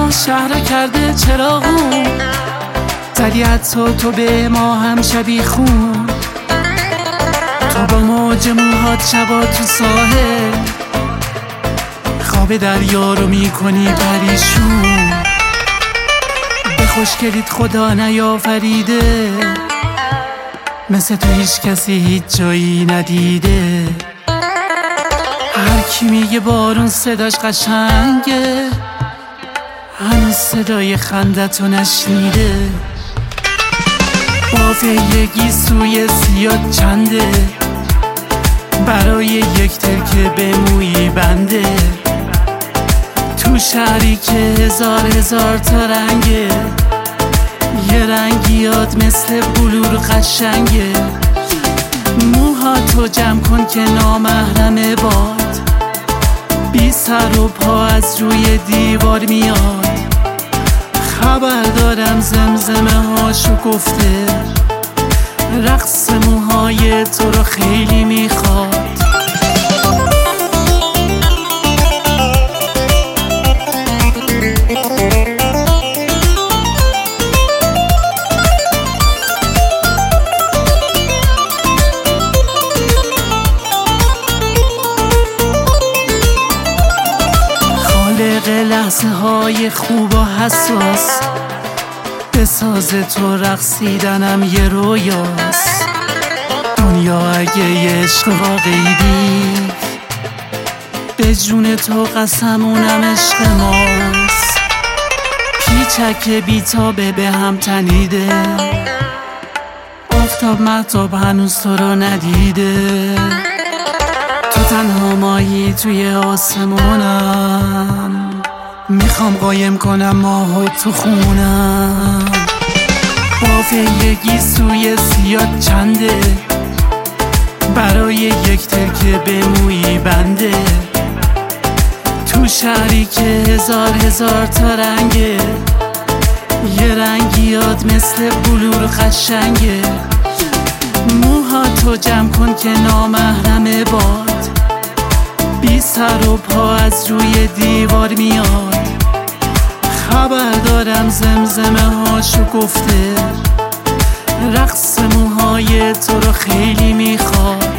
شهر کرده چراغون، زدی حتی تو به ما هم شبی خون. تو با موج موهات شبا تو ساحل، خواب دریا رو میکنی پریشون. به خوشگلیت خدا نیافریده، مثل تو هیچ کسی هیچ جایی ندیده. هر کی میگه بارون صداش قشنگه، هنوز صدای خندتو نشنیده. باف یکی سوی سیاد چنده، برای یک ترکه به مویی بنده. تو شهری که هزار تا رنگه، یه رنگیات مثل بلور قشنگه. موهاتو جمع کن که نامحرم باد، بی سر و پا از روی دیوار میاد. خبر دارم زمزمه هاشو گفته، رقص موهای تو رو خیلی میخواد. خالق لحظه های خوب و حساس، بساز تو رقصیدنم یه رویاست. دنیا اگه یه عشق واقعی، به جون تو قسمونم عشق ماست. پیچک بیتابه به هم تنیده، آفتاب مهتاب هنوز تو رو ندیده. تو تنها ماهی توی آسمونم، میخوام قایم کنم ماهو تو خونم. باف یکی سوی سیاد چنده، برای یک ترکه به مویی بنده. تو شهری که هزار تا رنگه، یه رنگیات مثل بلور قشنگه. موهاتو جمع کن که نامحرم باد، بی سر و پا از روی دیوار میاد. خبر دارم زمزمه هاشو گفته، رقص موهای تو رو خیلی میخواد.